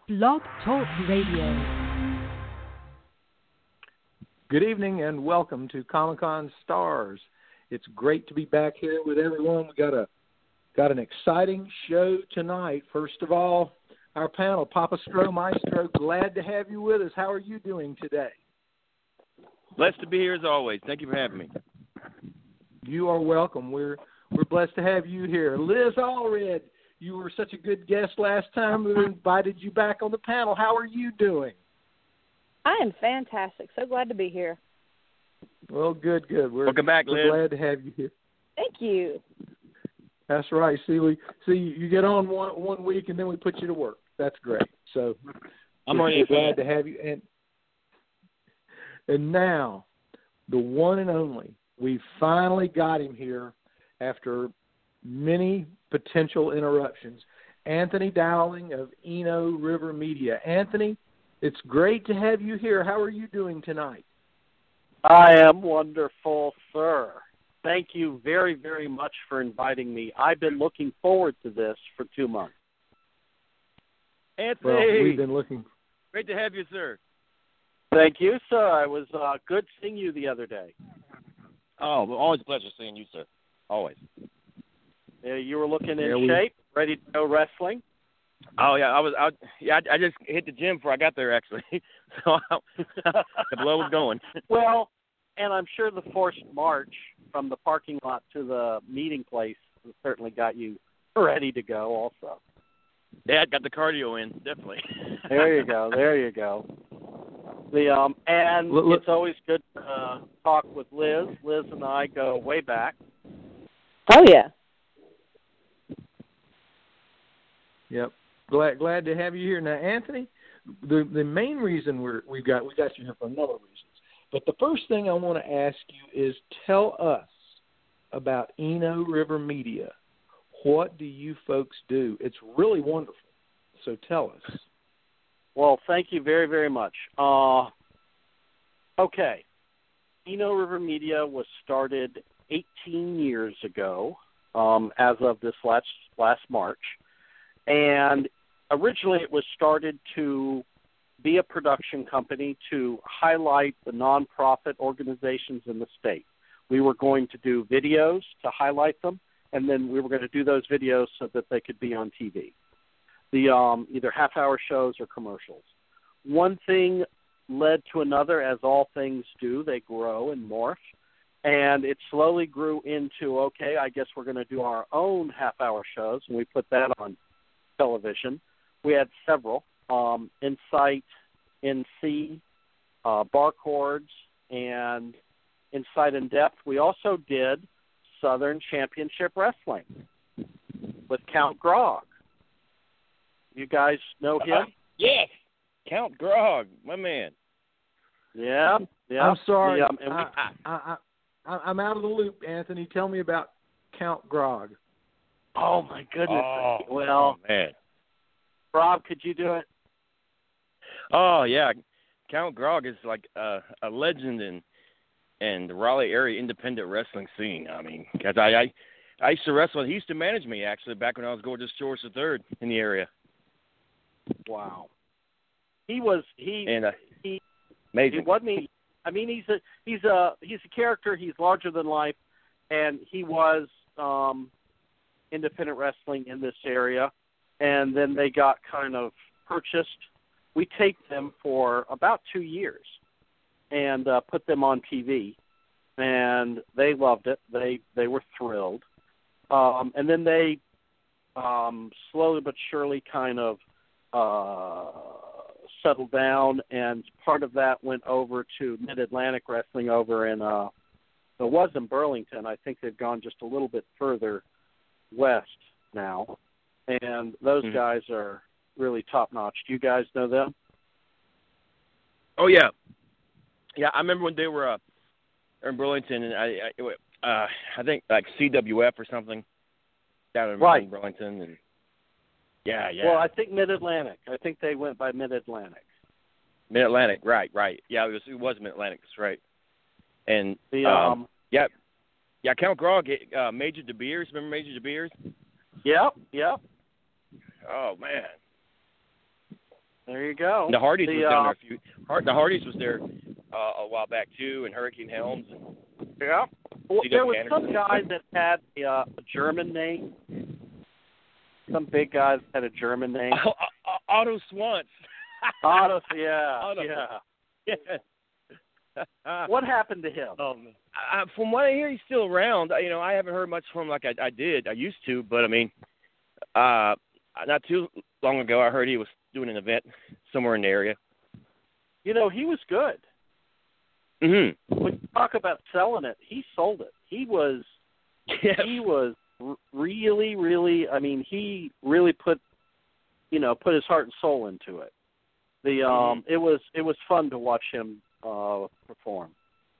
Blog Talk Radio. Good evening and welcome to Comic-Con Stars. It's great to be back here with everyone. We got an exciting show tonight. First of all, our panel, Papa Stro Maestro, glad to have you with us. How are you doing today? Blessed to be here as always. Thank you for having me. You are welcome. We're blessed to have you here. Liz Allred, you were such a good guest last time. We invited you back on the panel. How are you doing? I am fantastic. So glad to be here. Well, good. Welcome back, Liz. We're glad to have you here. Thank you. That's right. You get on one week and then we put you to work. That's great. So I'm already glad to have you. And now, the one and only, we finally got him here after many potential interruptions. Anthony Dowling of Eno River Media. Anthony, it's great to have you here. How are you doing tonight? I am wonderful, sir. Thank you very, very much for inviting me. I've been looking forward to this for 2 months. Anthony, well, we've been looking. Great to have you, sir. Thank you, sir. It was good seeing you the other day. Oh, always a pleasure seeing you, sir. Always. You were looking in shape, ready to go wrestling? Oh, yeah. I just hit the gym before I got there, actually. So the blood was going. Well, and I'm sure the forced march from the parking lot to the meeting place certainly got you ready to go also. Yeah, I got the cardio in, definitely. There you go. It's always good to talk with Liz. Liz and I go way back. Oh, yeah. Yep. Glad to have you here. Now, Anthony, the main reason we got you here for a number of reasons. But the first thing I want to ask you is tell us about Eno River Media. What do you folks do? It's really wonderful. So tell us. Well, thank you very, very much. Okay. Eno River Media was started 18 years ago, as of this last March. And originally it was started to be a production company to highlight the nonprofit organizations in the state. We were going to do videos to highlight them, and then we were going to do those videos so that they could be on TV, either half-hour shows or commercials. One thing led to another, as all things do. They grow and morph, and it slowly grew into, okay, I guess we're going to do our own half-hour shows, and we put that on television. We had several, Insight, NC, Barchords, and Insight in Depth. We also did Southern Championship Wrestling with Count Grog. You guys know him? Yes, Count Grog, my man. Yeah. I'm sorry. I'm out of the loop, Anthony. Tell me about Count Grog. Oh, my goodness. Man. Rob, could you do it? Oh, yeah. Count Grog is like a legend in the Raleigh area independent wrestling scene. I mean, because I used to wrestle. He used to manage me, actually, back when I was Gorgeous George III in the area. Wow. Amazing. He wasn't. I mean, he's a character. He's larger than life, and he was independent wrestling in this area, and then they got kind of purchased. We taped them for about 2 years and put them on TV, and they loved it. They were thrilled, and then they slowly but surely kind of settled down, and part of that went over to Mid-Atlantic Wrestling over in it was in Burlington. I think they've gone just a little bit further west now, and those guys are really top-notch. Do you guys know them? Oh, yeah. Yeah, I remember when they were in Burlington, and I think like CWF or something down in Burlington. And yeah. Well, I think Mid-Atlantic. I think they went by Mid-Atlantic. Mid-Atlantic, right. Yeah, it was Mid-Atlantic, that's right. And, Count Grog, Major De Beers. Remember Major De Beers? Yep. Oh, man. There you go. The Hardys was down there a few. The Hardys was there a while back too, and Hurricane Helms. And yeah. Well, C.W. there was Anderson. some guy that had a German name. Some big guys had a German name. Otto Swantz. Otto, yeah. Otto. Yeah. What happened to him? From what I hear, he's still around. I haven't heard much from him like I did. I used to, but I mean, not too long ago, I heard he was doing an event somewhere in the area. He was good. Mm-hmm. When you talk about selling it, he sold it. He was really, really. I mean, he really put his heart and soul into it. It was fun to watch him perform.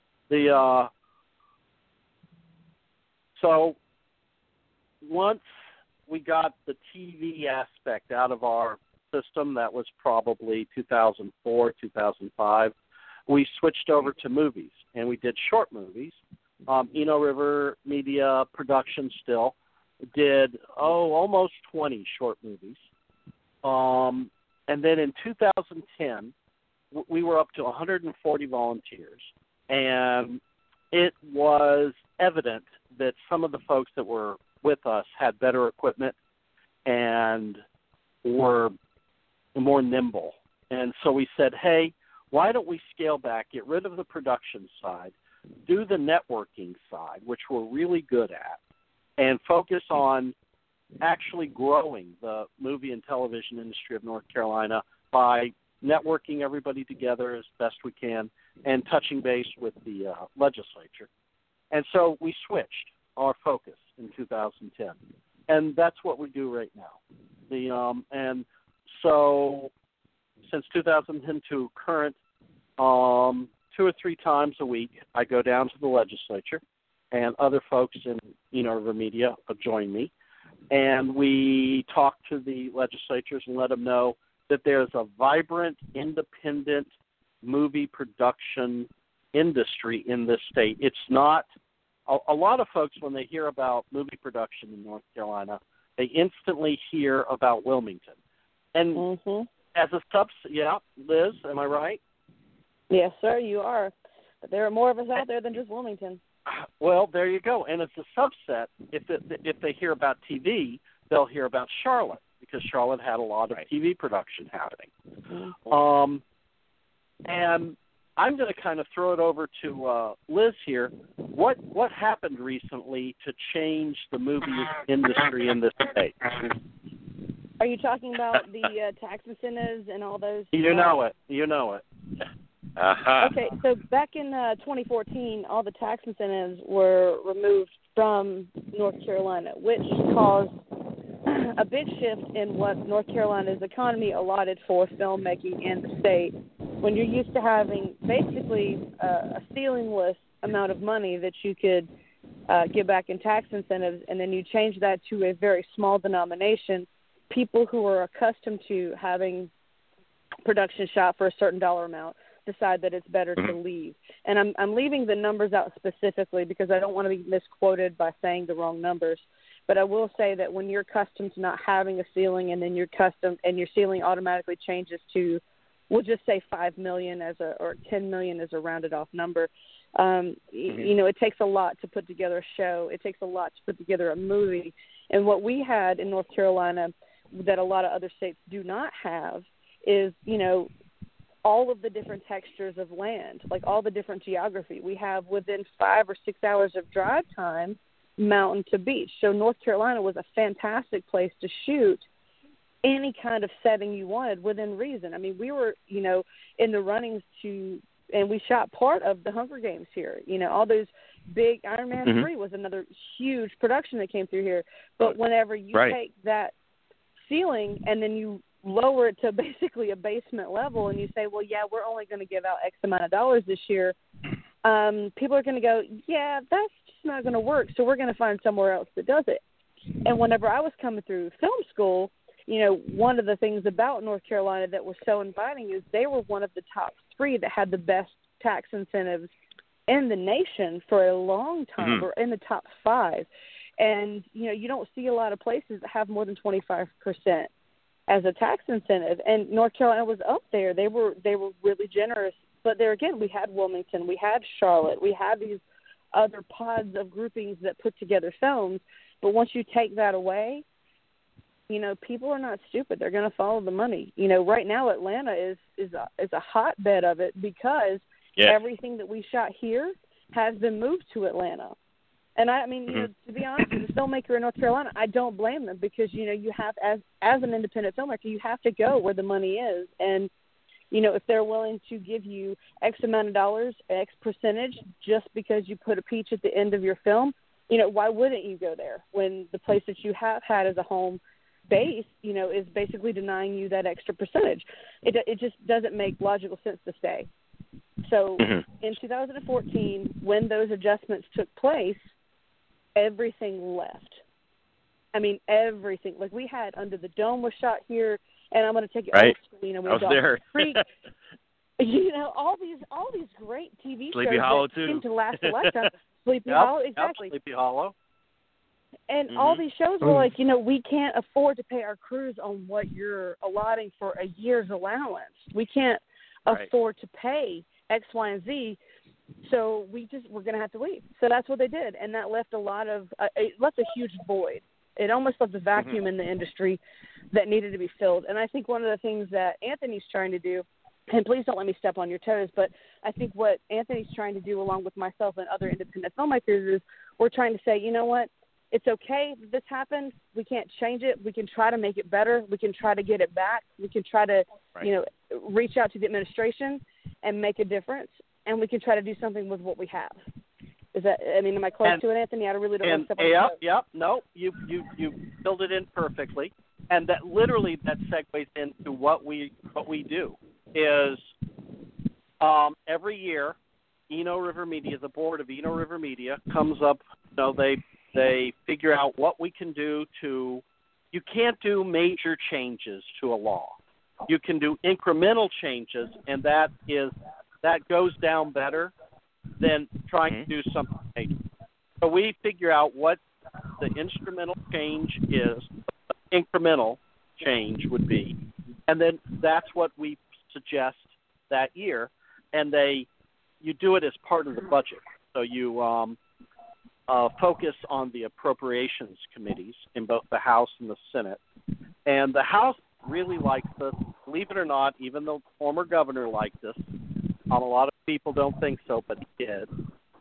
So once we got the TV aspect out of our system, that was probably 2004, 2005. We switched over to movies, and we did short movies. Eno River Media Production still did almost 20 short movies. And then in 2010, we were up to 140 volunteers, and it was evident that some of the folks that were with us had better equipment and were more nimble. And so we said, hey, why don't we scale back, get rid of the production side, do the networking side, which we're really good at, and focus on actually growing the movie and television industry of North Carolina by networking everybody together as best we can and touching base with the legislature. And so we switched our focus in 2010, and that's what we do right now. And so since 2010 to current, 2 or 3 times a week, I go down to the legislature, and other folks in Eno River Media join me, and we talk to the legislatures and let them know that there's a vibrant, independent movie production industry in this state. It's not a lot of folks, when they hear about movie production in North Carolina, they instantly hear about Wilmington. And as a Liz, am I right? Yes, sir, you are. But there are more of us out there than just Wilmington. Well, there you go. And as a subset, if they hear about TV, they'll hear about Charlotte, because Charlotte had a lot of TV production happening. And I'm going to kind of throw it over to Liz here. What happened recently to change the movie industry in this state? Are you talking about the tax incentives and all those? You know it. Okay, so back in 2014, all the tax incentives were removed from North Carolina, which caused a big shift in what North Carolina's economy allotted for filmmaking in the state. When you're used to having basically a ceilingless amount of money that you could give back in tax incentives, and then you change that to a very small denomination, people who are accustomed to having production shot for a certain dollar amount decide that it's better to leave. And I'm leaving the numbers out specifically because I don't want to be misquoted by saying the wrong numbers. But I will say that when you're accustomed to not having a ceiling, and then your ceiling automatically changes to, we'll just say $5 million or $10 million as a rounded off number. It takes a lot to put together a show. It takes a lot to put together a movie. And what we had in North Carolina that a lot of other states do not have is, all of the different textures of land, like all the different geography. We have within 5 or 6 hours of drive time, mountain to beach. So North Carolina was a fantastic place to shoot any kind of setting you wanted within reason. I mean, we were, in the runnings and we shot part of the Hunger Games here. All those big, Iron Man 3 was another huge production that came through here. But whenever you take that ceiling and then you lower it to basically a basement level and you say, well, yeah, we're only going to give out X amount of dollars this year, people are going to go, yeah, that's just not going to work, so we're going to find somewhere else that does it. And whenever I was coming through film school, one of the things about North Carolina that was so inviting is they were one of the top 3 that had the best tax incentives in the nation for a long time, or in the top 5. And, you don't see a lot of places that have more than 25% as a tax incentive. And North Carolina was up there. They were really generous. But there again, we had Wilmington, we had Charlotte, we had these other pods of groupings that put together films. But once you take that away, you know, people are not stupid. They're going to follow the money. You know, right now Atlanta is a hotbed of it because everything that we shot here has been moved to Atlanta. And I mean, you know, to be honest, as a filmmaker in North Carolina, I don't blame them because, you know, you have, as an independent filmmaker, you have to go where the money is. And, you know, if they're willing to give you X amount of dollars, X percentage, just because you put a peach at the end of your film, you know, why wouldn't you go there when the place that you have had as a home base, you know, is basically denying you that extra percentage? It just doesn't make logical sense to stay. So in 2014, when those adjustments took place, everything left. I mean, everything. Like we had Under the Dome was shot here, and I'm going to take you old school. You know, we had Dawson's Creek. You know, all these great TV Sleepy shows Hollow that too. seem to last a lifetime. Sleepy Hollow, exactly. Sleepy Hollow. And all these shows were like, you know, we can't afford to pay our crews on what you're allotting for a year's allowance. We can't afford to pay X, Y, and Z. So we're going to have to leave. So that's what they did, and that left it left a huge void. It almost left a vacuum in the industry that needed to be filled. And I think one of the things that Anthony's trying to do, and please don't let me step on your toes, but I think what Anthony's trying to do along with myself and other independent filmmakers is we're trying to say, you know what, it's okay that this happened. We can't change it. We can try to make it better. We can try to get it back. We can try to, you know, reach out to the administration and make a difference. And we can try to do something with what we have. Is that? I mean, am I close to it, Anthony? I really don't want to step on your toes. Yep. No, you filled it in perfectly, and that literally that segues into what we do is every year, Eno River Media, the board of Eno River Media, comes up. You know, they figure out what we can do to. You can't do major changes to a law. You can do incremental changes, and that goes down better than trying to do something major. So we figure out what the instrumental change is, incremental change would be, and then that's what we suggest that year. And you do it as part of the budget. So you focus on the appropriations committees in both the House and the Senate. And the House really likes this, believe it or not, even though the former governor liked this. A lot of people don't think so, but he did.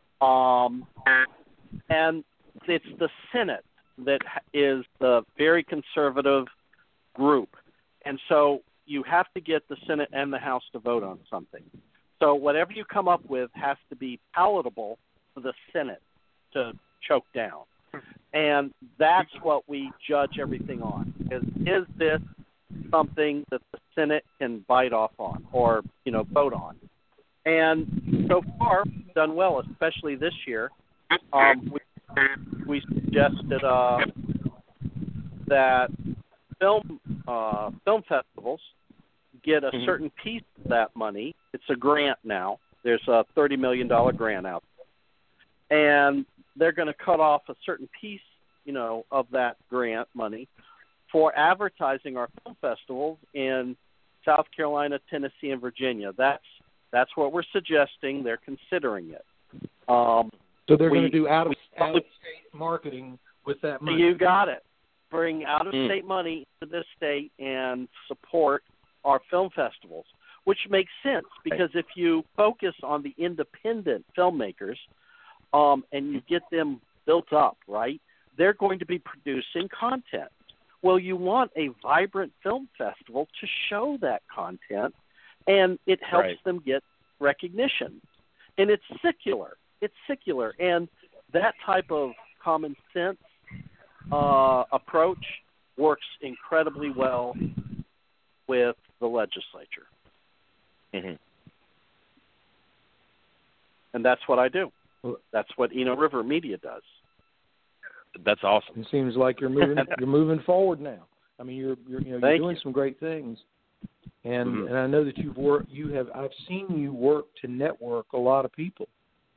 And it's the Senate that is the very conservative group. And so you have to get the Senate and the House to vote on something. So whatever you come up with has to be palatable for the Senate to choke down. And that's what we judge everything on. Is this something that the Senate can bite off on or, you know, vote on? And so far, we've done well, especially this year. We suggested that film festivals get a certain piece of that money. It's a grant now. There's a $30 million grant out there. And they're going to cut off a certain piece, you know, of that grant money for advertising our film festivals in South Carolina, Tennessee, and Virginia. That's what we're suggesting. They're considering it. So they're going to do out-of-state marketing with that money. You got it. Bring out-of-state money to this state and support our film festivals, which makes sense because if you focus on the independent filmmakers and you get them built up, right, they're going to be producing content. Well, you want a vibrant film festival to show that content, and it helps them get recognition. And it's secular. And that type of common sense approach works incredibly well with the legislature. And that's what I do. That's what Eno River Media does. That's awesome. It seems like you're moving forward now. I mean, you're doing some great things. And I know that I've seen you work to network a lot of people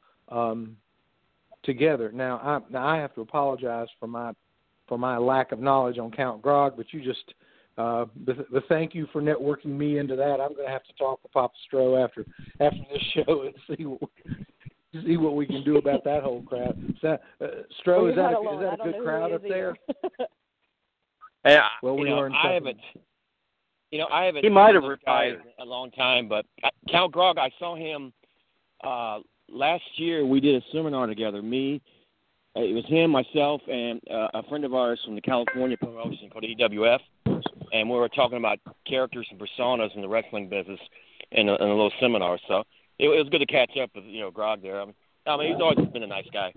together. Now I have to apologize for my lack of knowledge on Count Grog, but you just But thank you for networking me into that. I'm going to have to talk to Papa Stroh after this show and see what we can do about that whole crowd. So, Stroh, is that a good crowd up there? Well, I haven't. I haven't. He might have retired a long time, but Count Grog, I saw him last year. We did a seminar together. It was him, myself, and a friend of ours from the California promotion called EWF, and we were talking about characters and personas in the wrestling business in a little seminar. So it was good to catch up with Grog there. I mean, he's always been a nice guy.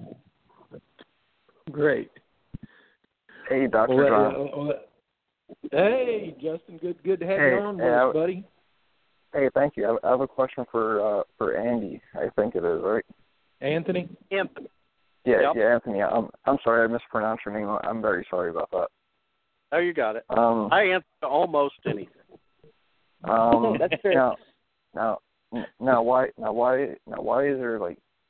Great. Hey, Dr. John. Hey, Justin. Good to have you on, buddy. Hey, thank you. I have a question for Andy. I think it is, right? Anthony. Yeah, Yep. Yeah, Anthony. I'm sorry, I mispronounced your name. I'm very sorry about that. Oh, you got it. I answer almost anything. That's true. Now, why is there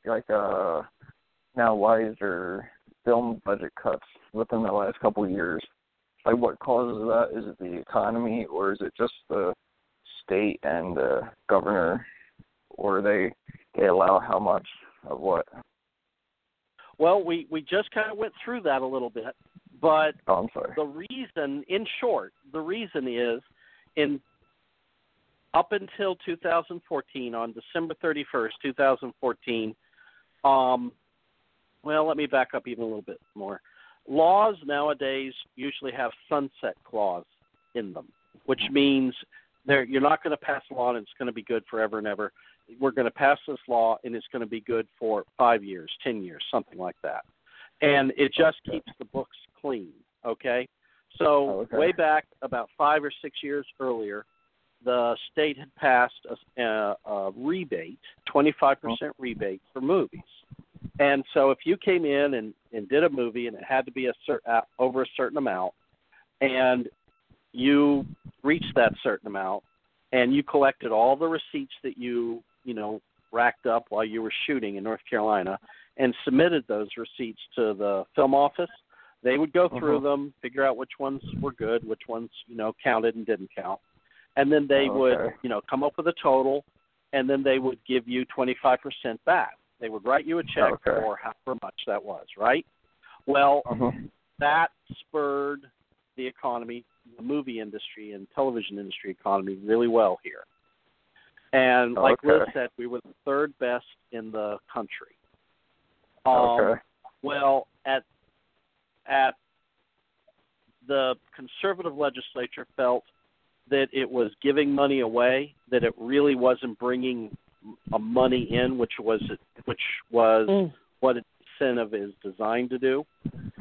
why is there film budget cuts within the last couple of years? Like, what causes that? Is it the economy, or is it just the state and the governor, or they allow how much of what? Well, we just kind of went through that a little bit, but I'm sorry. The reason is up until 2014, on December 31st, 2014, well, let me back up even a little bit more. Laws nowadays usually have sunset clause in them, which means you're not going to pass a law and it's going to be good forever and ever. We're going to pass this law and it's going to be good for 5 years, 10 years, something like that. And it just keeps the books clean, okay? So way back about 5 or 6 years earlier, the state had passed a rebate, 25% rebate for movies. And so if you came in and did a movie and it had to be over a certain amount, and you reached that certain amount, and you collected all the receipts that you racked up while you were shooting in North Carolina and submitted those receipts to the film office, they would go through them, figure out which ones were good, which ones, counted and didn't count. And then they would, come up with a total, and then they would give you 25% back. They would write you a check for however much that was, right? Well, that spurred the economy, the movie industry and television industry economy really well here. And like Liz said, we were the third best in the country. Well, at the conservative legislature felt that it was giving money away, that it really wasn't bringing money in, which was what an incentive is designed to do.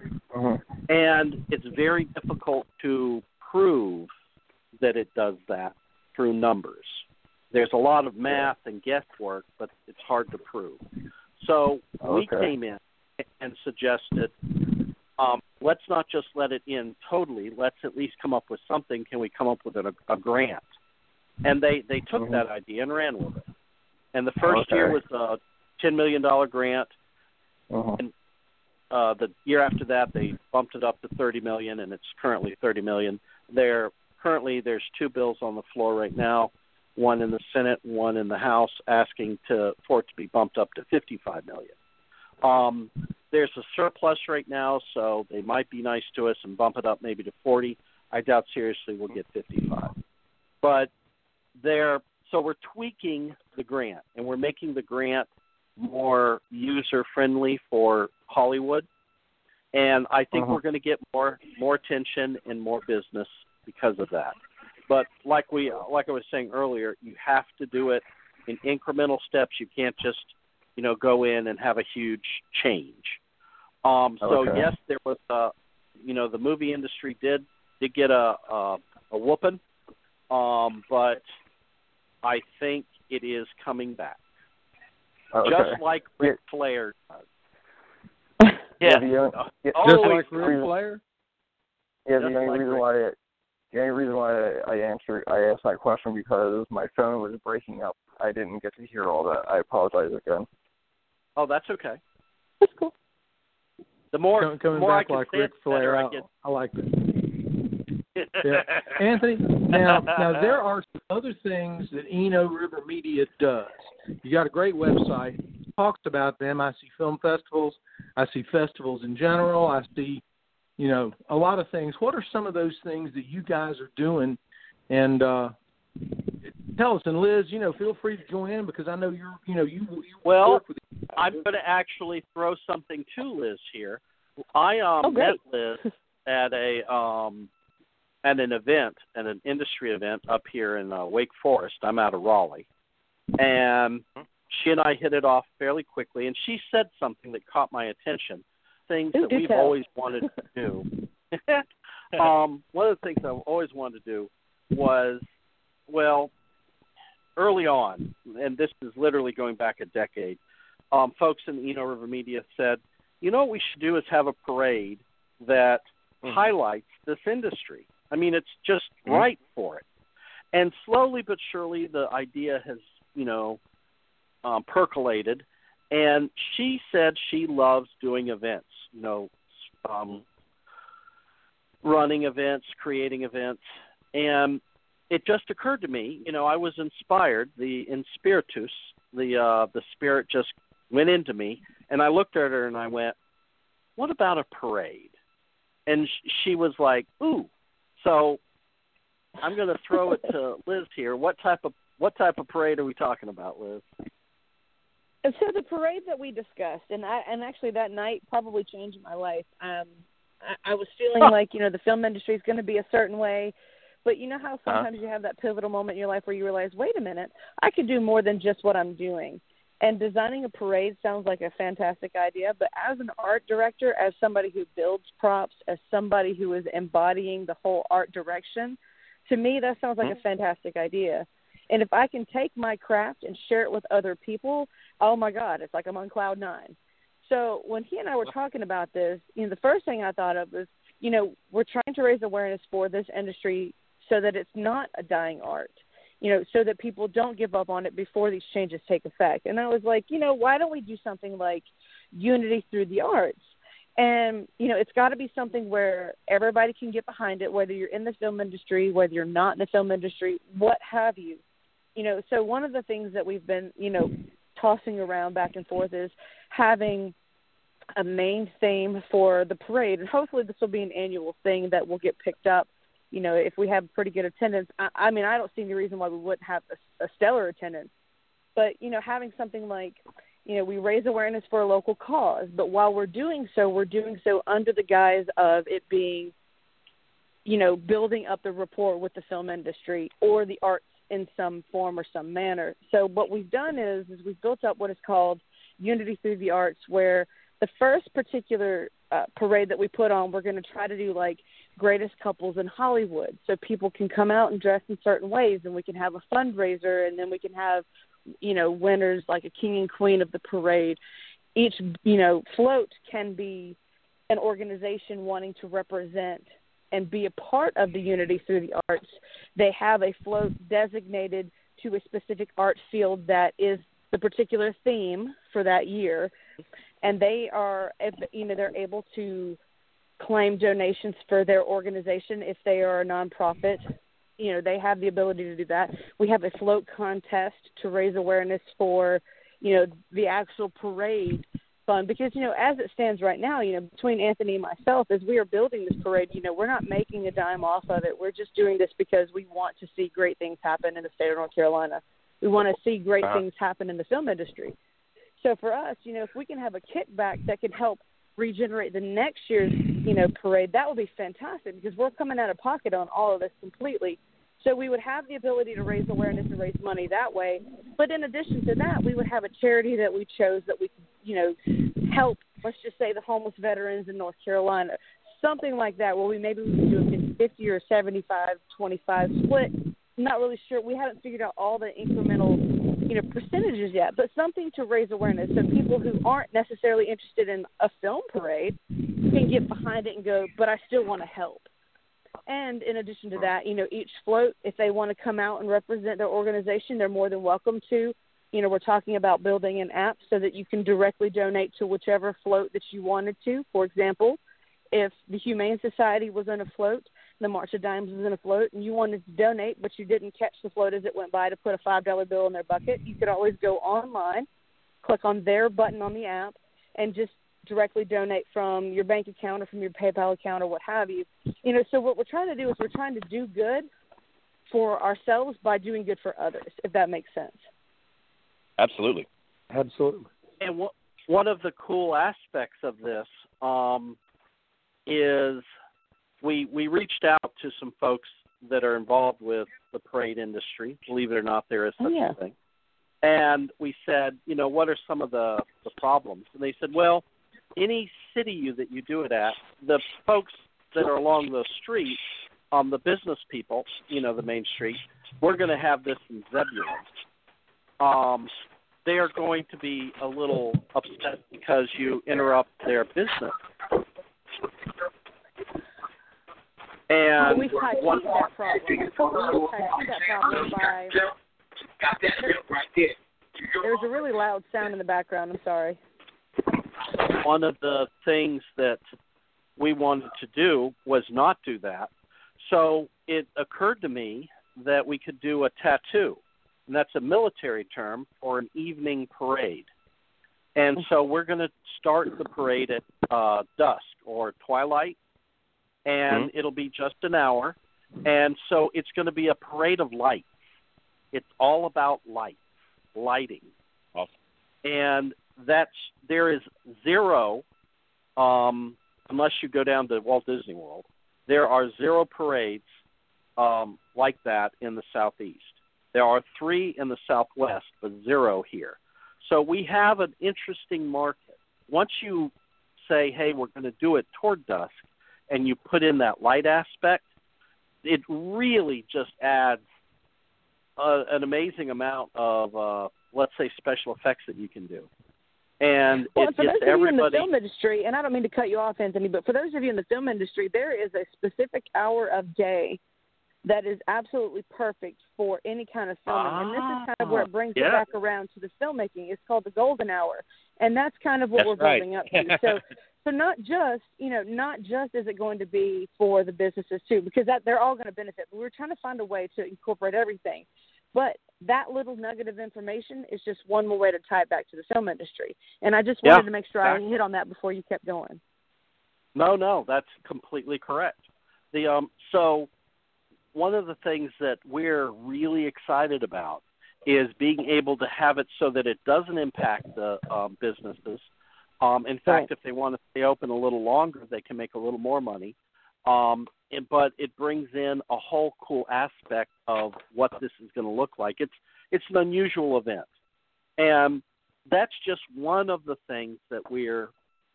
And it's very difficult to prove that it does that through numbers. There's a lot of math and guesswork, but it's hard to prove. So we came in and suggested, let's not just let it in totally. Let's at least come up with something. Can we come up with a grant? And they took that idea and ran with it. And the first year was a $10 million grant. And the year after that, they bumped it up to $30 million, and it's currently $30 million. There's 2 bills on the floor right now, one in the Senate, one in the House, asking for it to be bumped up to $55 million. There's a surplus right now, so they might be nice to us and bump it up maybe to 40. I doubt seriously we'll get 55. But so we're tweaking the grant, and we're making the grant more user-friendly for Hollywood. And I think we're going to get more attention and more business because of that. But like I was saying earlier, you have to do it in incremental steps. You can't just, go in and have a huge change. So yes, there was the movie industry did get a whooping, but I think it is coming back, just like Ric Flair does. Just like Ric Flair. Yeah, the only reason why I asked that question because my phone was breaking up. I didn't get to hear all that. I apologize again. Oh, that's okay. That's cool. The more coming more back I can like say Ric it, Flair, better I get. I like that. Yeah. Anthony, now there are some other things that Eno River Media does. You got a great website. It talks about them. I see film festivals. I see festivals in general. I see, a lot of things. What are some of those things that you guys are doing? And tell us. And Liz, feel free to join in because I know you work with. I'm going to actually throw something to Liz here. I met Liz at an industry event up here in Wake Forest. I'm out of Raleigh. And she and I hit it off fairly quickly, and she said something that caught my attention, things that we've always wanted to do. One of the things I've always wanted to do was, early on, and this is literally going back a decade, folks in the Eno River Media said, what we should do is have a parade that highlights this industry. I mean, it's just right for it. And slowly but surely, the idea has, percolated. And she said she loves doing events, running events, creating events. And it just occurred to me, I was inspired, the spiritus, the spirit just went into me. And I looked at her and I went, what about a parade? And she was like, ooh. So I'm going to throw it to Liz here. What type of parade are we talking about, Liz? And so the parade that we discussed, and actually that night probably changed my life. I was feeling like, the film industry is going to be a certain way. But you know how sometimes you have that pivotal moment in your life where you realize, wait a minute, I could do more than just what I'm doing. And designing a parade sounds like a fantastic idea, but as an art director, as somebody who builds props, as somebody who is embodying the whole art direction, to me that sounds like a fantastic idea. And if I can take my craft and share it with other people, oh my God, it's like I'm on cloud nine. So when he and I were talking about this, the first thing I thought of was, we're trying to raise awareness for this industry so that it's not a dying art. So that people don't give up on it before these changes take effect. And I was like, why don't we do something like Unity Through the Arts? And, it's got to be something where everybody can get behind it, whether you're in the film industry, whether you're not in the film industry, what have you. So one of the things that we've been, tossing around back and forth is having a main theme for the parade. And hopefully this will be an annual thing that will get picked up. If we have pretty good attendance, I don't see any reason why we wouldn't have a stellar attendance. But, having something like, we raise awareness for a local cause, but while we're doing so under the guise of it being, building up the rapport with the film industry or the arts in some form or some manner. So what we've done is we've built up what is called Unity Through the Arts, where the first particular parade that we put on, we're going to try to do like greatest couples in Hollywood. So people can come out and dress in certain ways, and we can have a fundraiser, and then we can have, winners like a king and queen of the parade. Each, float can be an organization wanting to represent and be a part of the Unity Through the Arts. They have a float designated to a specific art field that is the particular theme for that year. And they are, they're able to claim donations for their organization if they are a nonprofit. They have the ability to do that. We have a float contest to raise awareness for, the actual parade fund. Because, as it stands right now, between Anthony and myself, as we are building this parade, we're not making a dime off of it. We're just doing this because we want to see great things happen in the state of North Carolina. We want to see great things happen in the film industry. So for us, if we can have a kickback that can help regenerate the next year's, parade, that would be fantastic because we're coming out of pocket on all of this completely. So we would have the ability to raise awareness and raise money that way. But in addition to that, we would have a charity that we chose that we could, help, let's just say, the homeless veterans in North Carolina, something like that, where we could do a 50 or 75-25 split. I'm not really sure. We haven't figured out all the incremental percentages yet, but something to raise awareness so people who aren't necessarily interested in a film parade can get behind it and go, but I still want to help. And in addition to that, each float, if they want to come out and represent their organization, they're more than welcome to. We're talking about building an app so that you can directly donate to whichever float that you wanted to. For example, if the Humane Society was on a float, the March of Dimes was in a float and you wanted to donate, but you didn't catch the float as it went by to put a $5 bill in their bucket, you could always go online, click on their button on the app, and just directly donate from your bank account or from your PayPal account or what have you. You know, so what we're trying to do is we're trying to do good for ourselves by doing good for others, if that makes sense. Absolutely. Absolutely. And one of the cool aspects of this is we reached out to some folks that are involved with the parade industry. Believe it or not, there is such a thing. And we said, you know, what are some of the problems? And they said, well, any city that you do it at, the folks that are along the street, the business people, you know, the main street, we're going to have this in Zebulon. They are going to be a little upset because you interrupt their business. And we've typed that problem. By there's a really loud sound in the background. I'm sorry. One of the things that we wanted to do was not do that. So it occurred to me that we could do a tattoo, and that's a military term for an evening parade. And so we're going to start the parade at dusk or twilight, and it'll be just an hour. And so it's going to be a parade of lights. It's all about lighting. Awesome. And there is zero, unless you go down to Walt Disney World, there are zero parades like that in the Southeast. There are 3 in the Southwest, but 0 here. So we have an interesting market. Once you say, hey, we're going to do it toward dusk, and you put in that light aspect, it really just adds an amazing amount of, let's say, special effects that you can do. And well, it for gets those of everybody. you in the film industry, and I don't mean to cut you off, Anthony, but for those of you in the film industry, there is a specific hour of day that is absolutely perfect for any kind of filming. And this is kind of where it brings it back around to the filmmaking. It's called the golden hour. And that's kind of what we're building up to. So not just is it going to be for the businesses too, because they're all going to benefit. But we're trying to find a way to incorporate everything. But that little nugget of information is just one more way to tie it back to the film industry. And I just wanted to make sure I hit on that before you kept going. No, that's completely correct. So one of the things that we're really excited about is being able to have it so that it doesn't impact the businesses. In fact, if they want to stay open a little longer, they can make a little more money. But it brings in a whole cool aspect of what this is going to look like. It's an unusual event. And that's just one of the things that we're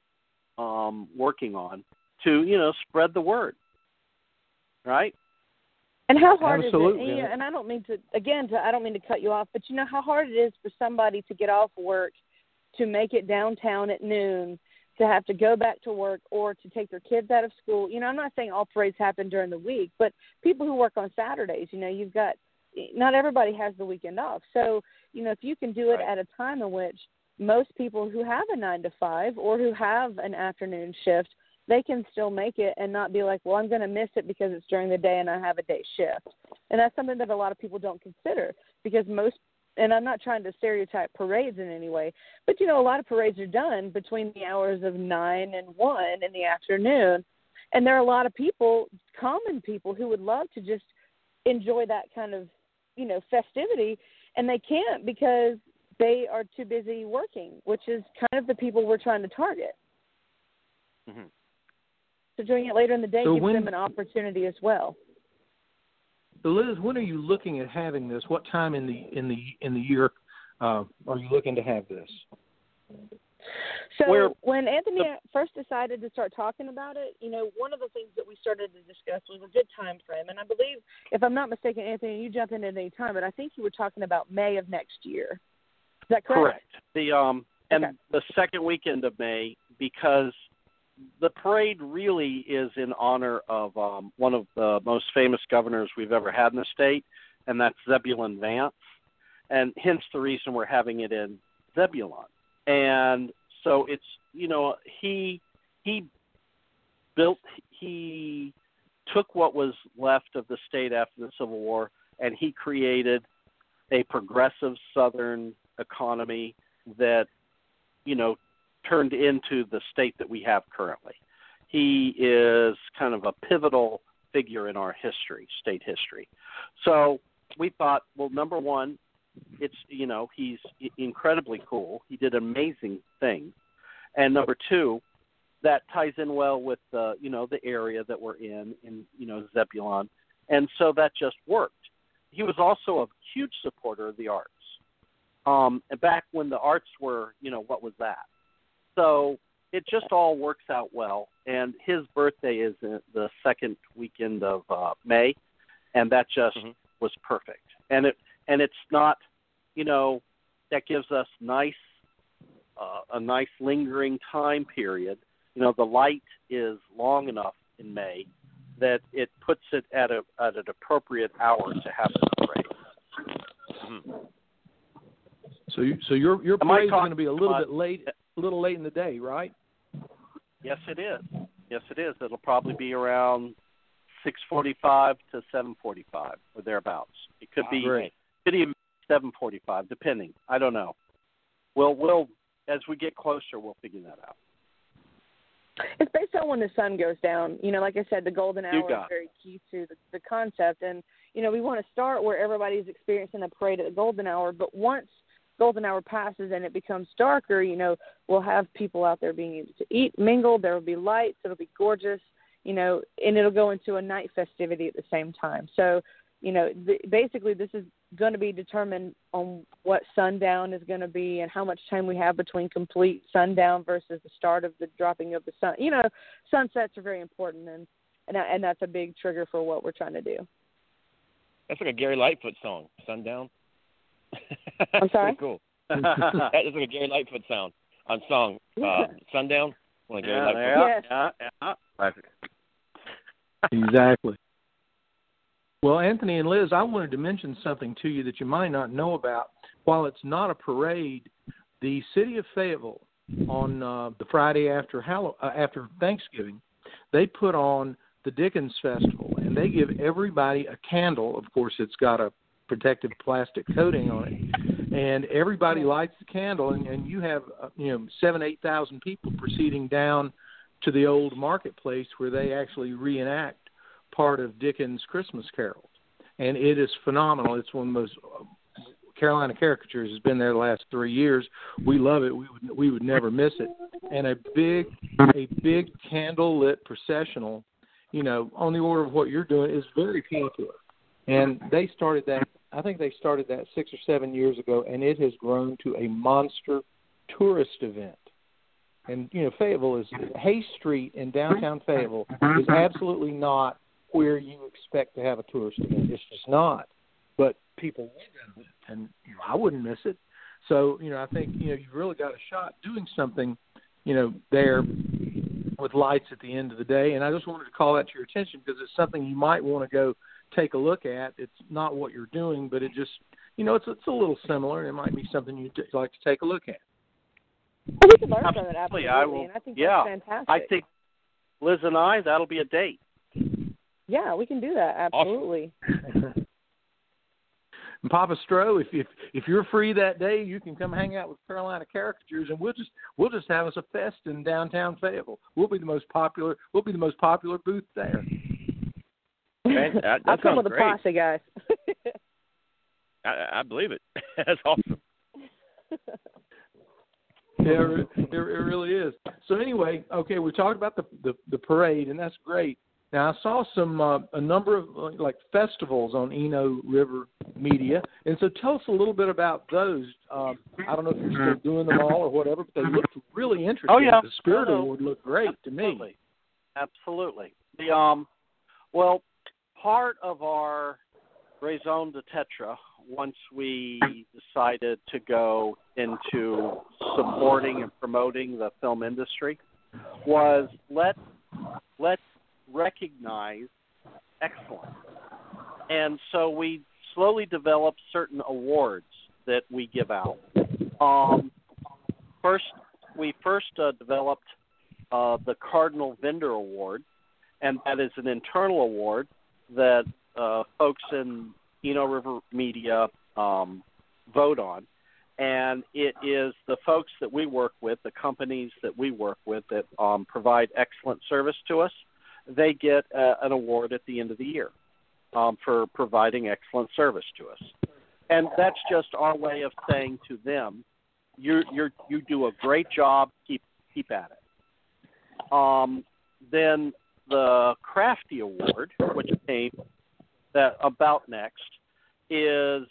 working on to, spread the word. Right? And how hard Absolutely. is it? And I don't mean to cut you off, but you know how hard it is for somebody to get off work, to make it downtown at noon, to have to go back to work, or to take their kids out of school. You know, I'm not saying all parades happen during the week, but people who work on Saturdays, not everybody has the weekend off. So, if you can do it at a time in which most people who have a 9 to 5 or who have an afternoon shift, they can still make it and not be like, well, I'm going to miss it because it's during the day and I have a day shift. And that's something that a lot of people don't consider, because and I'm not trying to stereotype parades in any way, but, a lot of parades are done between the hours of 9 and 1 in the afternoon. And there are a lot of people, common people, who would love to just enjoy that kind of, festivity, and they can't because they are too busy working, which is kind of the people we're trying to target. Mm-hmm. So doing it later in the day gives them an opportunity as well. So Liz, when are you looking at having this? What time in the year are you looking to have this? So when Anthony first decided to start talking about it, one of the things that we started to discuss was a good time frame. And I believe, if I'm not mistaken, Anthony, you jump in at any time, but I think you were talking about May of next year. Is that correct? Correct. And the second weekend of May, because the parade really is in honor of one of the most famous governors we've ever had in the state, and that's Zebulon Vance, and hence the reason we're having it in Zebulon. And so it's, he took what was left of the state after the Civil War, and he created a progressive Southern economy that, turned into the state that we have currently. He is kind of a pivotal figure in our history, state history. So we thought, well, number one, it's, he's incredibly cool. He did amazing things. And number two, that ties in well with the area that we're in Zebulon. And so that just worked. He was also a huge supporter of the arts. Back when the arts were, what was that? So it just all works out well. And his birthday is the second weekend of May, and that just was perfect. And it's not, that gives us a nice lingering time period. The light is long enough in May that it puts it at an appropriate hour to have the parade. So your parade is going to be a little late in the day, right? Yes, it is. It'll probably be around 6:45 to 7:45 or thereabouts. It could be even 7:45, depending. I don't know. We'll as we get closer, we'll figure that out. It's based on when the sun goes down. Like I said, the golden hour is very key to the concept. And, we want to start where everybody's experiencing the parade at the golden hour. But once golden hour passes and it becomes darker, we'll have people out there being able to eat, mingle. There will be lights. It'll be gorgeous, and it'll go into a night festivity at the same time. So, basically this is going to be determined on what sundown is going to be and how much time we have between complete sundown versus the start of the dropping of the sun. Sunsets are very important, and that's a big trigger for what we're trying to do. That's like a Gary Lightfoot song, Sundown. I'm sorry? Pretty cool. That is like a Gary Lightfoot song. Sundown. Like Gary Lightfoot. Yeah. Exactly. Well, Anthony and Liz, I wanted to mention something to you that you might not know about. While it's not a parade, the city of Fayetteville on the Friday after Thanksgiving, they put on the Dickens Festival, and they give everybody a candle. Of course, it's got a protective plastic coating on it, and everybody lights the candle, and you have 7,000-8,000 people proceeding down to the old marketplace where they actually reenact part of Dickens' Christmas Carol, and it is phenomenal. It's one of the most Carolina Caricatures has been there the last 3 years. We love it. We would never miss it. And a big candle lit processional, on the order of what you're doing, is very popular. And they started that. I think they started that 6 or 7 years ago, and it has grown to a monster tourist event. And Fayetteville is Hay Street in downtown Fayetteville is absolutely not where you expect to have a tourist event. It's just not. But people live in it, and I wouldn't miss it. So, I think, you've really got a shot doing something, there with lights at the end of the day. And I just wanted to call that to your attention because it's something you might want to go take a look at. It's not what you're doing, but it just, it's a little similar, and it might be something you'd like to take a look at. Well, we can learn from it, absolutely. And I think that's fantastic. I think Liz and I, that'll be a date. Yeah, we can do that. Absolutely. Awesome. And Papa Stroh, if you're free that day, you can come hang out with Carolina Caricatures, and we'll just have us a fest in downtown Fayetteville. We'll be the most popular booth there. Man, I'll come with great. a posse, guys. I believe it. That's awesome. Yeah, it really is. So anyway, okay, we talked about the parade, and that's great. Now, I saw a number of like festivals on Eno River Media, and so tell us a little bit about those. I don't know if you're still doing them all or whatever, but they looked really interesting. Oh, yeah. The Spirit Award looked great to me. Absolutely. Well, part of our raison d'etre, once we decided to go into supporting and promoting the film industry, was let's recognize excellence. And so we slowly developed certain awards that we give out. We first developed the Cardinal Vendor Award, and that is an internal award that folks in Eno River Media vote on. And it is the folks that we work with, the companies that we work with that provide excellent service to us, they get an award at the end of the year for providing excellent service to us. And that's just our way of saying to them, you do a great job, keep at it. Then the Crafty Award, which came about next, is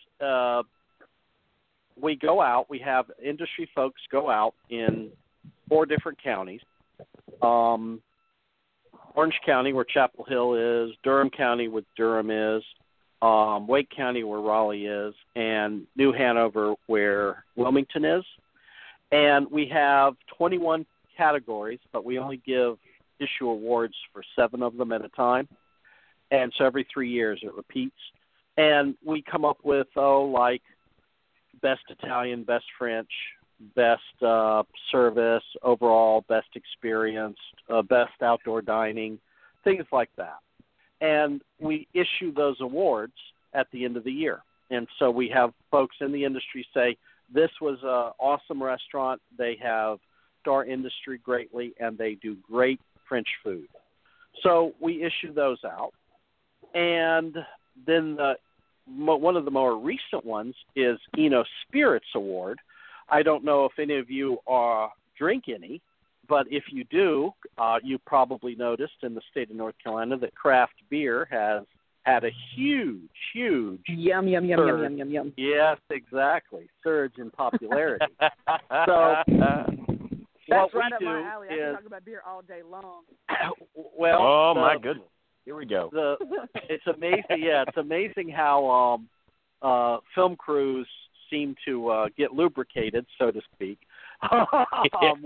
we go out, we have industry folks go out in 4 different counties. Orange County, where Chapel Hill is, Durham County, where Durham is, Wake County, where Raleigh is, and New Hanover, where Wilmington is. And we have 21 categories, but we only issue awards for 7 of them at a time. And so every 3 years it repeats. And we come up with, like best Italian, best French, best service, overall best experience, best outdoor dining, things like that. And we issue those awards at the end of the year. And so we have folks in the industry say, this was an awesome restaurant. They have our industry greatly, and they do great French food. So we issue those out. And then one of the more recent ones is Eno Spirits Award. I don't know if any of you drink any, but if you do, you probably noticed in the state of North Carolina that craft beer has had a huge yum. Yes, exactly. Surge in popularity. So that's right up my alley. I can talk about beer all day long. Well, my goodness. Here we go. It's amazing. Yeah, it's amazing how film crews seem to get lubricated, so to speak. With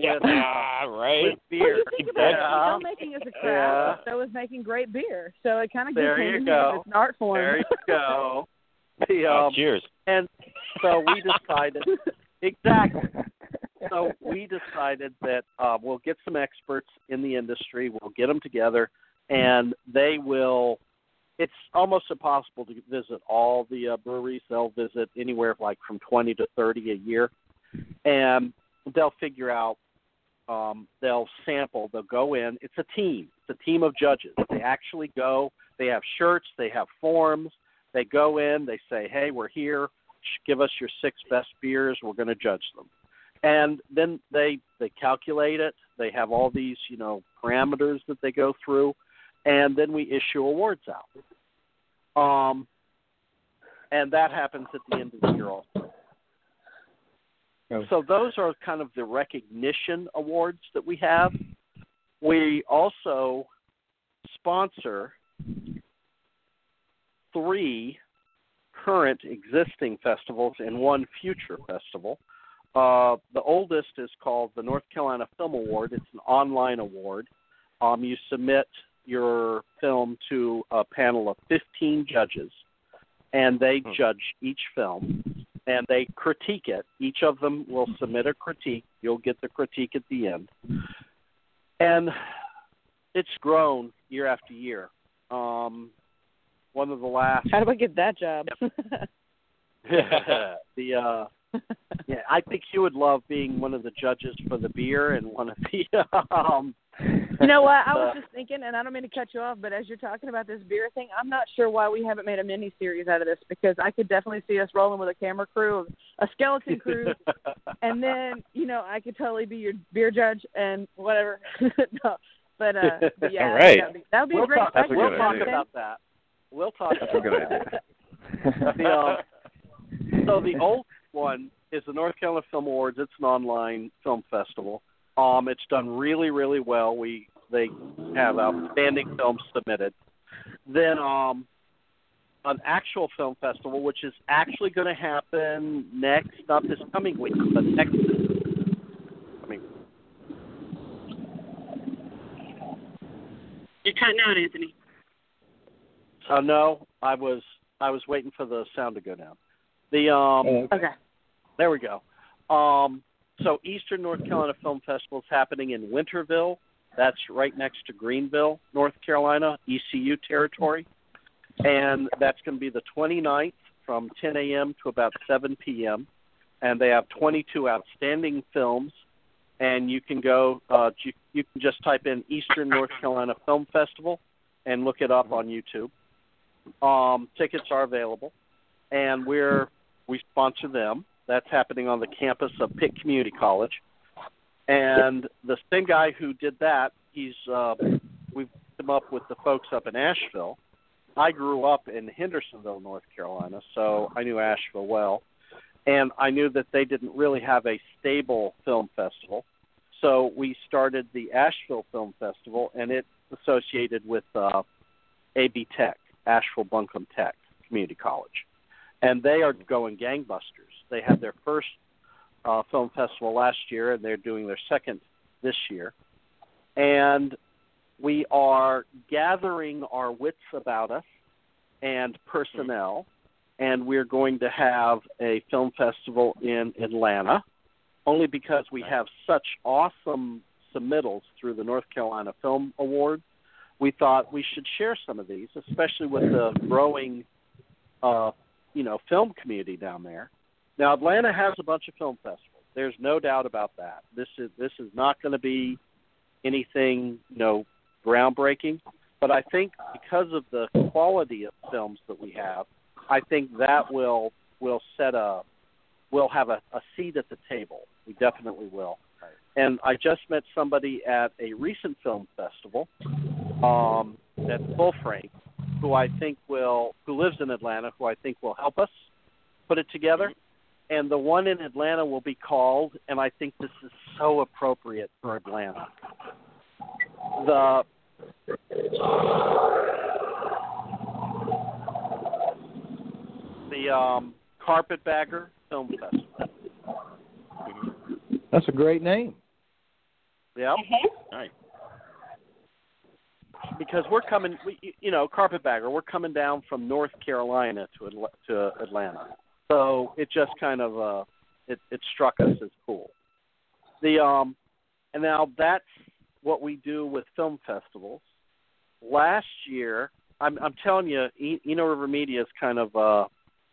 beer. Filmmaking is a craft, so is making great beer. So it kind of gets into it's an art form. There you go. Cheers. And so we decided exactly. So we decided that we'll get some experts in the industry. We'll get them together, and they will. It's almost impossible to visit all the breweries. They'll visit anywhere from 20 to 30 a year, and they'll figure out. They'll sample. They'll go in. It's a team. It's a team of judges. They actually go. They have shirts. They have forms. They go in. They say, "Hey, we're here. Give us your 6 best beers. We're going to judge them." And then they calculate it. They have all these, parameters that they go through, and then we issue awards out. And that happens at the end of the year also. So those are kind of the recognition awards that we have. We also sponsor 3 current existing festivals and 1 future festival. The oldest is called the North Carolina Film Award. It's an online award. You submit your film to a panel of 15 judges, and they judge each film, and they critique it. Each of them will submit a critique. You'll get the critique at the end. And it's grown year after year. One of the last... How do I get that job? Yeah, I think you would love being one of the judges for the beer and one of the... You know what? I was just thinking, and I don't mean to cut you off, but as you're talking about this beer thing, I'm not sure why we haven't made a mini-series out of this, because I could definitely see us rolling with a camera crew, a skeleton crew, and then, I could totally be your beer judge and whatever. No, but yeah, all right. That would be a great That's a good We'll talk idea. about that. We'll talk That's about a good that. idea. So the old one is the North Carolina Film Awards. It's an online film festival. It's done really, really well. They have outstanding films submitted. Then an actual film festival, which is actually going to happen not this coming week, but next coming. You're cutting out, Anthony. No, I was waiting for the sound to go down. Okay. There we go. So Eastern North Carolina Film Festival is happening in Winterville That's right next to Greenville, North Carolina, ECU territory. And that's going to be the 29th from 10 a.m. to about 7 p.m. And they have 22 outstanding films. And you can go, you can just type in Eastern North Carolina Film Festival and look it up on YouTube. Tickets are available. And we sponsor them. That's happening on the campus of Pitt Community College. And the same guy who did that, we've hooked him up with the folks up in Asheville. I grew up in Hendersonville, North Carolina, so I knew Asheville well. And I knew that they didn't really have a stable film festival. So we started the Asheville Film Festival, and it's associated with AB Tech, Asheville Buncombe Tech Community College. And they are going gangbusters. They had their first film festival last year, and they're doing their second this year. And we are gathering our wits about us and personnel, and we're going to have a film festival in Atlanta, only because we have such awesome submittals through the North Carolina Film Award. We thought we should share some of these, especially with the growing, film community down there. Now, Atlanta has a bunch of film festivals. There's no doubt about that. This is not going to be anything, groundbreaking. But I think because of the quality of films that we have, I think that will have a seat at the table. We definitely will. And I just met somebody at a recent film festival at Full Frame, who lives in Atlanta, who I think will help us put it together. And the one in Atlanta will be called, and I think this is so appropriate for Atlanta, the Carpetbagger Film Festival. That's a great name. Yeah. Right. Because we're coming, Carpetbagger, we're coming down from North Carolina to Atlanta. So it just kind of it struck us as cool. And now that's what we do with film festivals. Last year, I'm telling you, Eno River Media is kind of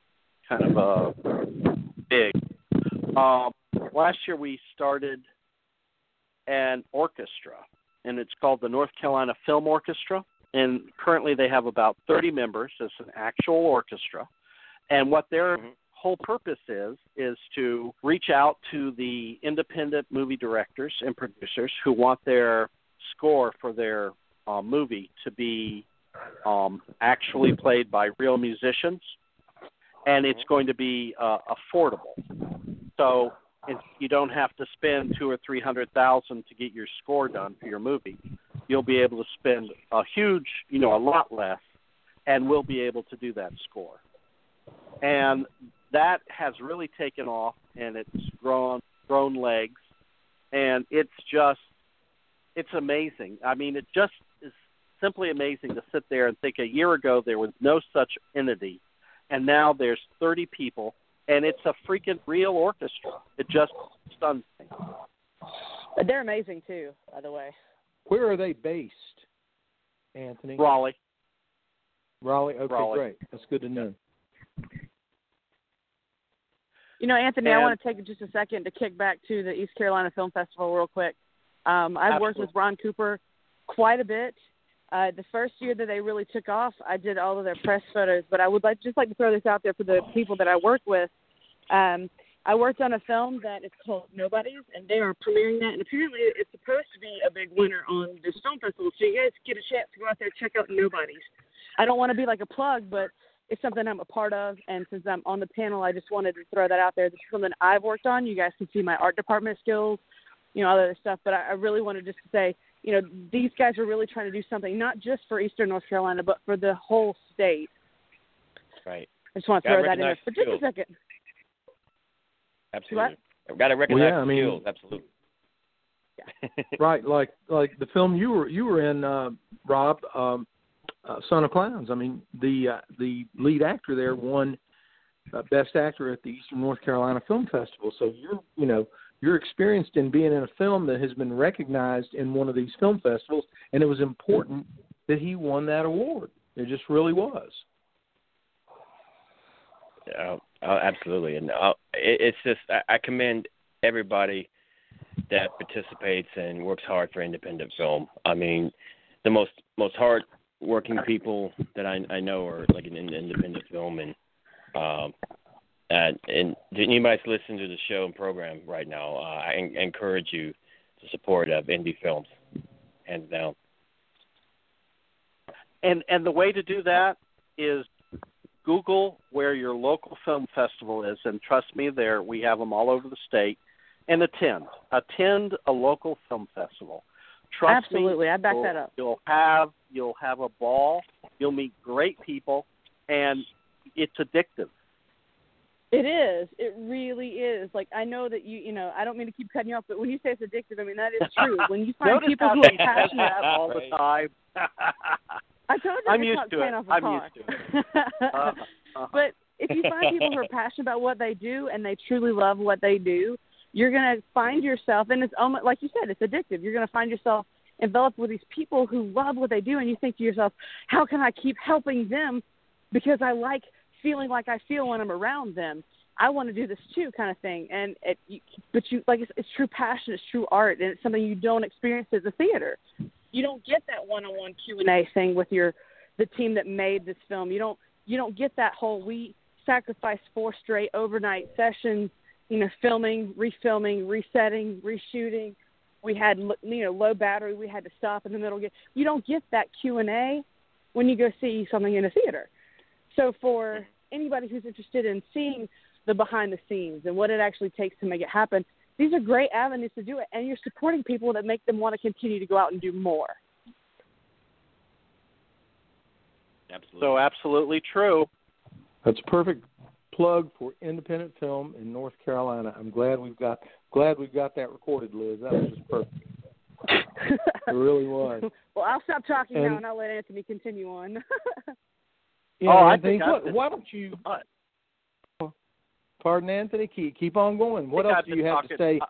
big. Last year we started an orchestra, and it's called the North Carolina Film Orchestra. And currently they have about 30 members. It's an actual orchestra. And what their whole purpose is to reach out to the independent movie directors and producers who want their score for their movie to be actually played by real musicians, and it's going to be affordable. So you don't have to spend $200,000 or $300,000 to get your score done for your movie. You'll be able to spend a lot less, and we'll be able to do that score. And that has really taken off, and it's grown legs, and it's amazing. I mean, it just is simply amazing to sit there and think a year ago there was no such entity, and now there's 30 people, and it's a freaking real orchestra. It just stuns me. They're amazing, too, by the way. Where are they based, Anthony? Raleigh. Okay, Raleigh. Great. That's good to know. Anthony, I want to take just a second to kick back to the East Carolina Film Festival real quick. I've worked with Ron Cooper quite a bit. The first year that they really took off, I did all of their press photos, but I would like to throw this out there for the people that I work with. I worked on a film that is called Nobodies, and they are premiering that, and apparently it's supposed to be a big winner on this film festival, so you guys get a chance to go out there and check out Nobodies. I don't want to be like a plug, but it's something I'm a part of, and since I'm on the panel, I just wanted to throw that out there. This is something I've worked on. You guys can see my art department skills, all that other stuff, but I really wanted just to say, these guys are really trying to do something, not just for Eastern North Carolina, but for the whole state. Right. I just want to throw that in there for just a second. Absolutely. I've got to recognize skills. Absolutely. Yeah. Right, like the film you were in, Rob, Son of Clowns. I mean, the lead actor there won Best Actor at the Eastern North Carolina Film Festival. So you're experienced in being in a film that has been recognized in one of these film festivals, and it was important that he won that award. It just really was. Absolutely, and it's just I commend everybody that participates and works hard for independent film. I mean, the most hard-working people that I know are like in independent film, and anybody that's listening to the show and program right now, I encourage you to support indie films, hands down. And the way to do that is Google where your local film festival is, and trust me, we have them all over the state. And attend a local film festival. Trust Absolutely, me, I back that up. You'll have a ball. You'll meet great people, and it's addictive. It is. It really is. Like, I know that you know, I don't mean to keep cutting you off, but when you say it's addictive, I mean, that is true. When you find people who are passionate all the time. I told you I'm it's used not to paying it. off a I'm car. used to it. But if you find people who are passionate about what they do and they truly love what they do, you're going to find yourself, and it's almost, like you said, it's addictive. You're going to find yourself enveloped with these people who love what they do, and you think to yourself, how can I keep helping them because I like feeling like I feel when I'm around them. I want to do this too, kind of thing. And it's true passion, it's true art, and it's something you don't experience as a theater. You don't get that one-on-one Q&A thing with the team that made this film. You don't get that whole, we sacrificed 4 straight overnight sessions, you know, filming, refilming, resetting, reshooting. We had, you know, low battery. We had to stop in the middle. You don't get that Q&A when you go see something in a theater. So for anybody who's interested in seeing the behind the scenes and what it actually takes to make it happen, these are great avenues to do it, and you're supporting people that make them want to continue to go out and do more. Absolutely. So absolutely true. That's a perfect plug for independent film in North Carolina. I'm glad we've got that recorded, Liz. That was just perfect. It really was. Well, I'll stop talking now, and I'll let Anthony continue on. Anthony, why don't you? Pardon, Anthony. Keep on going. What else do you have to say?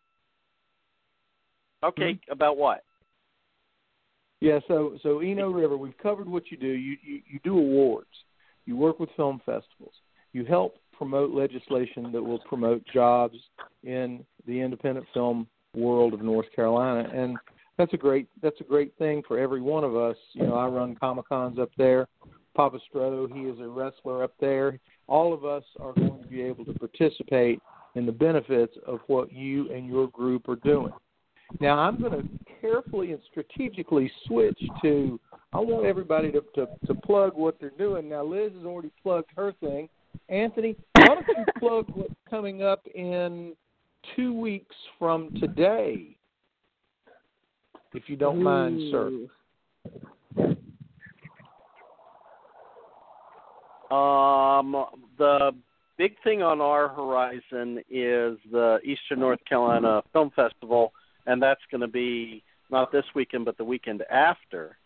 Okay, about what? Yeah, so Eno River, we've covered what you do. You do awards. You work with film festivals. You help promote legislation that will promote jobs in the independent film world of North Carolina, and that's a great thing for every one of us. You know, I run Comic-Cons up there. Papa Stroh, he is a wrestler up there. All of us are going to be able to participate in the benefits of what you and your group are doing. Now, I'm going to carefully and strategically switch to, I want everybody to plug what they're doing. Now, Liz has already plugged her thing. Anthony, why don't you plug what's coming up in 2 weeks from today, if you don't mind, sir? The big thing on our horizon is the Eastern North Carolina Film Festival, and that's going to be not this weekend, but the weekend after.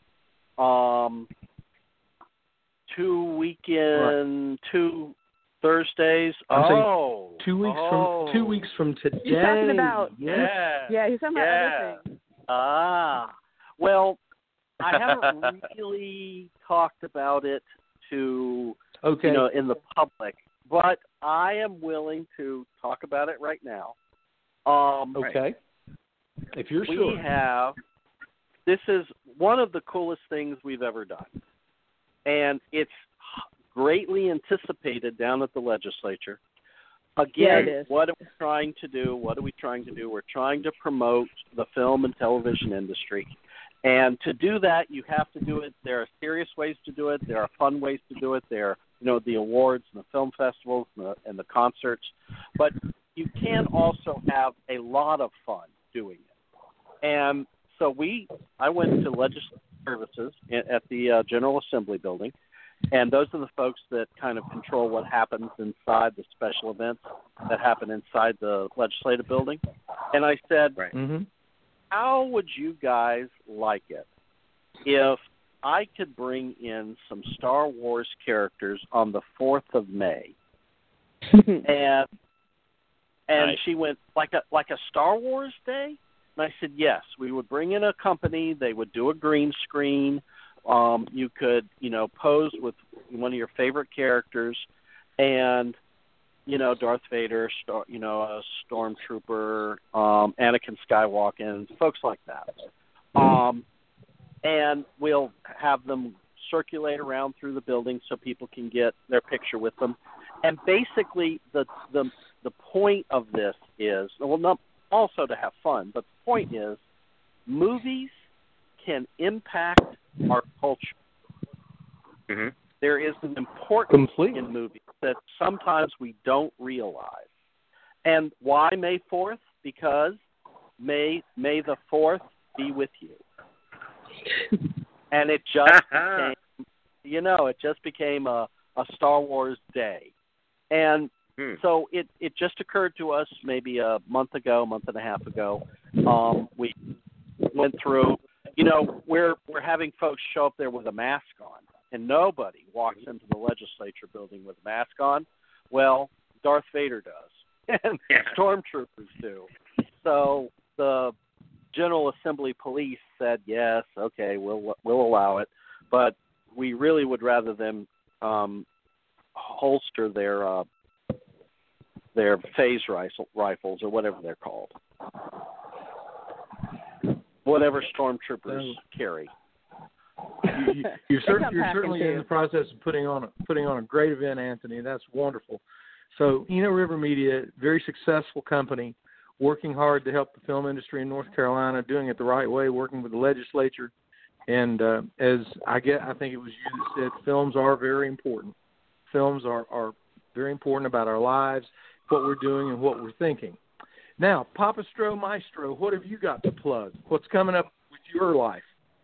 2 Thursdays. I'm saying 2 weeks 2 weeks from today. He's talking about he's talking about other things. Well, I haven't really talked about it to in the public, but I am willing to talk about it right now. Okay. If you're sure. This is one of the coolest things we've ever done, and it's greatly anticipated down at the legislature. Again, what are we trying to do? We're trying to promote the film and television industry. And to do that, you have to do it. There are serious ways to do it. There are fun ways to do it. There are, the awards and the film festivals and the concerts. But you can also have a lot of fun doing it. And so I went to Legislative Services at the General Assembly building. And those are the folks that kind of control what happens inside the special events that happen inside the legislative building. And I said, how would you guys like it if I could bring in some Star Wars characters on the 4th of May And Nice. she went, like a Star Wars day? And I said, yes. We would bring in a company. They would do a green screen. You could, pose with one of your favorite characters, and Darth Vader, a stormtrooper, Anakin Skywalker, folks like that. And we'll have them circulate around through the building so people can get their picture with them. And basically, the point of this is, not also to have fun, but the point is, movies can impact our culture. Mm-hmm. There is an importance Completely. in movies that sometimes we don't realize. And why May 4th? Because May the 4th be with you. And it just became a Star Wars day. And so it just occurred to us maybe a month and a half ago. We went through, we're having folks show up there with a mask on, and nobody walks into the legislature building with a mask on. Well, Darth Vader does, and stormtroopers do. So the General Assembly Police said, yes, okay, we'll allow it, but we really would rather them holster their phase rifles or whatever they're called, whatever stormtroopers carry. You're certainly in the process of putting on a great event, Anthony. That's wonderful. So, River Media, very successful company, working hard to help the film industry in North Carolina, doing it the right way, working with the legislature. And as I think it was you that said, films are very important. Films are very important about our lives, what we're doing, and what we're thinking. Now, Papa Stro Maestro, what have you got to plug? What's coming up with your life?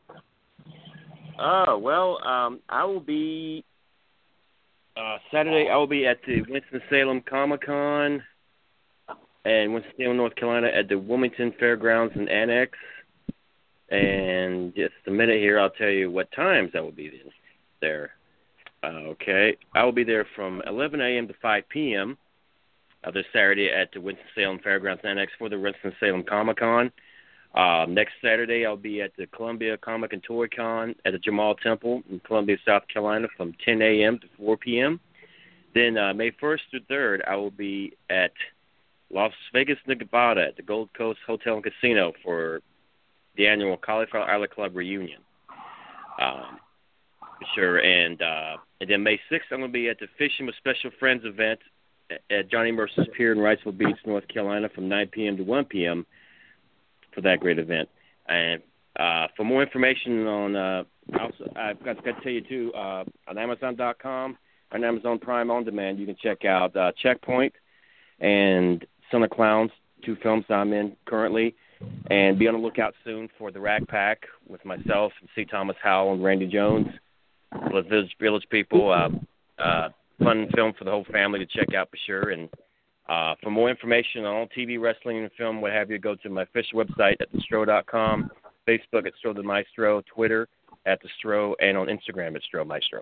I will be Saturday. I will be at the Winston-Salem Comic-Con in Winston-Salem, North Carolina, at the Wilmington Fairgrounds and Annex. And just a minute here, I'll tell you what times I will be there. Okay, I will be there from 11 a.m. to 5 p.m. This Saturday at the Winston-Salem Fairgrounds Annex for the Winston-Salem Comic-Con. Next Saturday, I'll be at the Columbia Comic and Toy Con at the Jamal Temple in Columbia, South Carolina from 10 a.m. to 4 p.m. Then May 1st through 3rd, I will be at Las Vegas, Nevada at the Gold Coast Hotel and Casino for the annual Cauliflower Island Club reunion. Sure, and then May 6th, I'm going to be at the Fishing with Special Friends event at Johnny Mercer's Pier in Wrightsville Beach, North Carolina from 9 p.m. to 1 p.m. for that great event. And for more information on, I've got to tell you too, on Amazon.com, on Amazon Prime On Demand, you can check out Checkpoint and Son of Clowns, 2 films I'm in currently, and be on the lookout soon for The Rack Pack with myself and C. Thomas Howell and Randy Jones, Village People. Fun film for the whole family to check out for sure. And for more information on all TV, wrestling, and film, what have you, go to my official website at thestro.com, Facebook at Stro the Maestro, Twitter at The Stro, and on Instagram at Stro Maestro.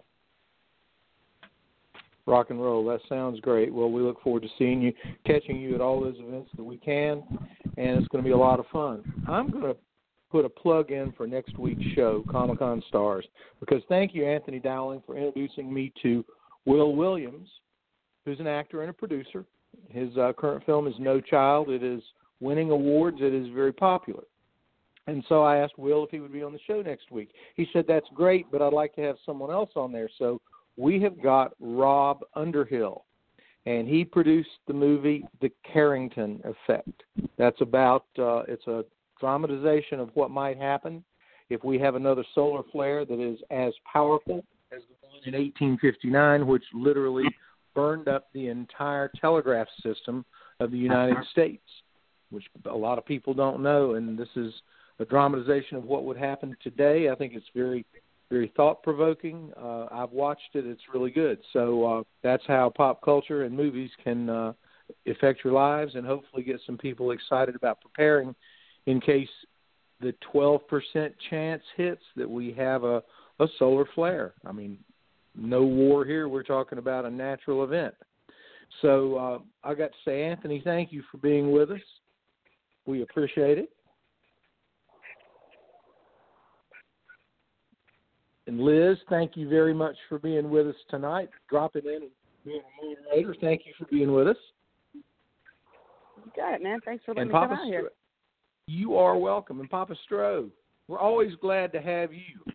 Rock and roll. That sounds great. Well, we look forward to seeing you, catching you at all those events that we can, and it's going to be a lot of fun. I'm going to put a plug in for next week's show, Comic-Con Stars, because thank you, Anthony Dowling, for introducing me to Will Williams, who's an actor and a producer. His current film is No Child. It is winning awards. It is very popular. And so I asked Will if he would be on the show next week. He said, that's great, but I'd like to have someone else on there. So we have got Rob Underhill, and he produced the movie The Carrington Effect. That's about, it's a dramatization of what might happen if we have another solar flare that is as powerful as the one in 1859, which literally burned up the entire telegraph system of the United States, which a lot of people don't know. And this is a dramatization of what would happen today. I think it's very, very thought-provoking. I've watched it. It's really good. So that's how pop culture and movies can affect your lives and hopefully get some people excited about preparing in case the 12% chance hits that we have a solar flare. I mean, no war here. We're talking about a natural event. So I got to say, Anthony, thank you for being with us. We appreciate it. And Liz, thank you very much for being with us tonight, dropping in and being a moderator. Thank you for being with us. You got it, man. Thanks for letting me Papa come out here. You are welcome. And Papa Stroh, we're always glad to have you.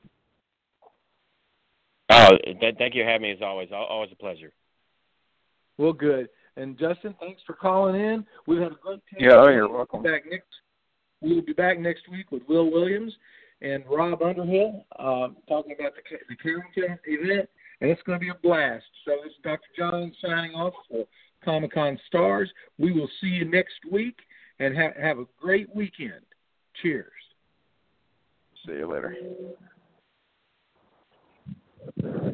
Oh, thank you for having me as always. Always a pleasure. Well, good. And Justin, thanks for calling in. We've had a great time. Yeah, you're welcome. We'll be back next week with Will Williams and Rob Underhill talking about the Carrington event, and it's going to be a blast. So this is Dr. John signing off for Comic-Con Stars. We will see you next week, and have a great weekend. Cheers. See you later.